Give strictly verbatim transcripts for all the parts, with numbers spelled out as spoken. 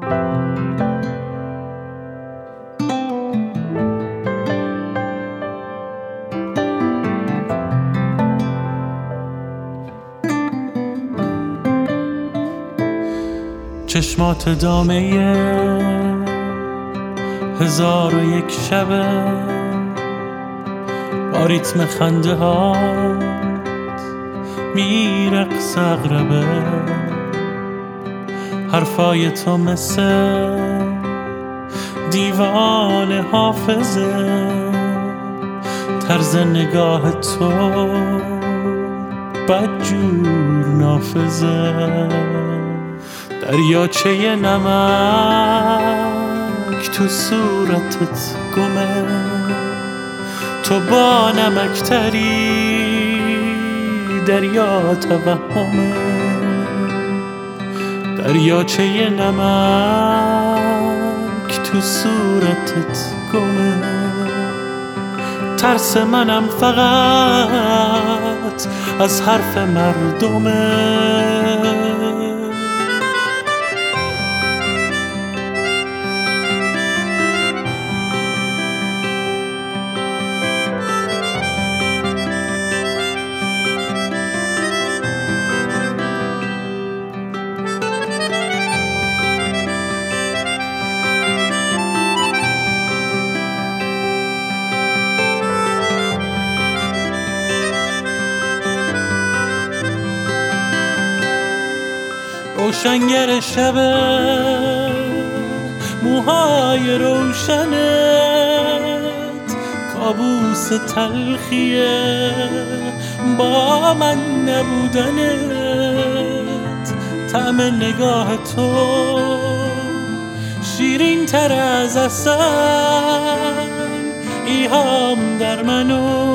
چشمات دامه هزار و یک شبه، با ریتم خنده هات میرقص اغربه. حرفای تو مثل دیوان حافظه، طرز نگاه تو بدجور نافذه. دریاچه نمک تو صورتت گمه، تو با نمکتری دریا توهمه. دریاچه نمک تو صورتت گمه، ترس منم فقط از حرف مردمه. روشنگر شبه، موهای روشنت کابوس تلخیه، با من نبودنت طعم نگاه تو شیرین تر از عسل. ایهام در منو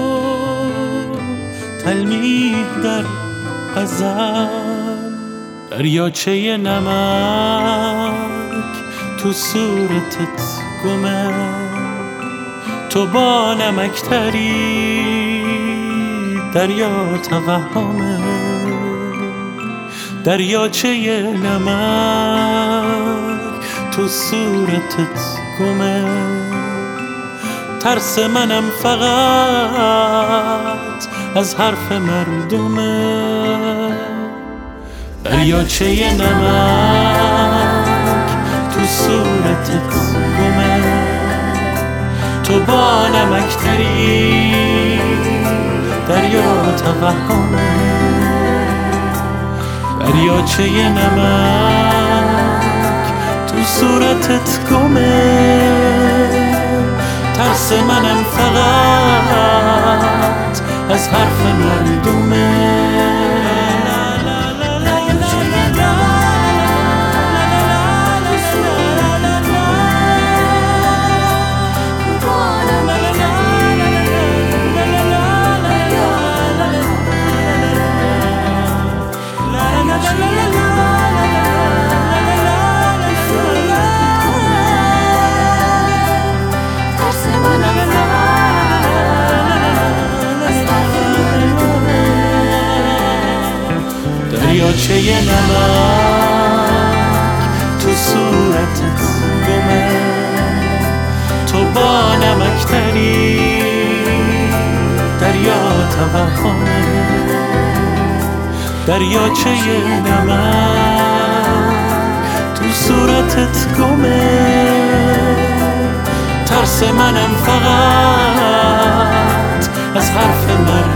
تلمیح در غزل. دریاچه نمک تو صورتت گمه، تو با نمکتری دریا توهمه. دریاچه نمک تو صورتت گمه، ترس منم فقط از حرف مردمه. دریاچه نمک تو صورتت گمه، تو با نمکتری دریا توهمه. دریاچه نمک تو صورتت گمه، ترس منم فقط از حرف مردمه. دریاچه نمک تو صورتت گمه، تو با نمکتری دریا توهمه. دریاچه نمک تو صورتت گمه، ترس منم فقط از حرف مرد